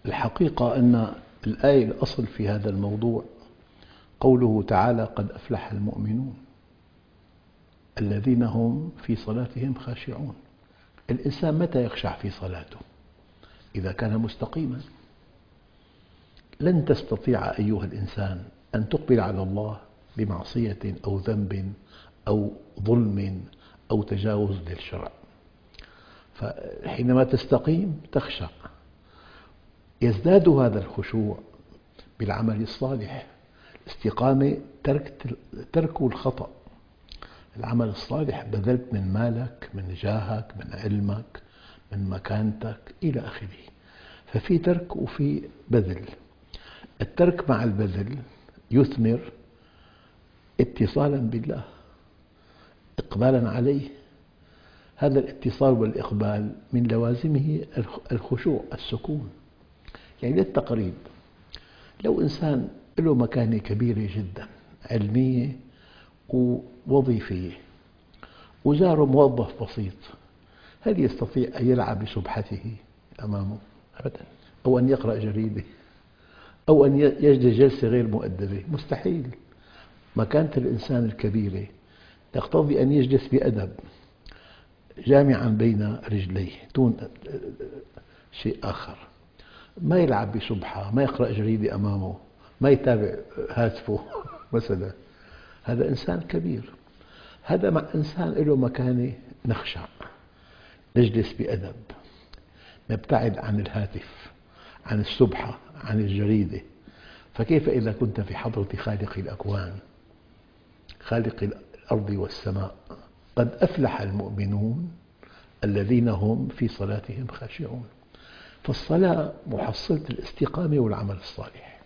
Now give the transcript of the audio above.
الحقيقة أن الآية الأصل في هذا الموضوع قوله تعالى: قد أفلح المؤمنون الذين هم في صلاتهم خاشعون. الإنسان متى يخشع في صلاته؟ إذا كان مستقيما. لن تستطيع أيها الإنسان أن تقبل على الله بمعصية أو ذنب أو ظلم أو تجاوز للشرع، فحينما تستقيم تخشع. يزداد هذا الخشوع بالعمل الصالح. الاستقامة ترك الخطأ. العمل الصالح بذلت من مالك، من جاهك، من علمك، من مكانتك إلى آخره، ففي ترك وفي بذل. الترك مع البذل يثمر اتصالا بالله، إقبالا عليه. هذا الاتصال والإقبال من لوازمه الخشوع، السكون. يعني للتقريب، لو إنسان له مكانة كبيرة جدا علمية ووظيفية وزاره موظف بسيط، هل يستطيع أن يلعب بسبحته أمامه؟ أبدا. أو أن يقرأ جريدة أو أن يجلس جلسة غير مؤدبة، مستحيل. مكانة الإنسان الكبيرة تقتضي أن يجلس بأدب جامعا بين رجليه دون شيء آخر، ما يلعب بسبحة، ما يقرأ جريدة أمامه، ما يتابع هاتفه مثلا. هذا إنسان كبير. هذا مع إنسان له مكانة نخشع، نجلس بأدب، نبتعد عن الهاتف، عن السبحة، عن الجريدة. فكيف إذا كنت في حضرة خالق الأكوان، خالق الأرض والسماء؟ قد أفلح المؤمنون الذين هم في صلاتهم خاشعون. فالصلاة محصلة الاستقامة والعمل الصالح.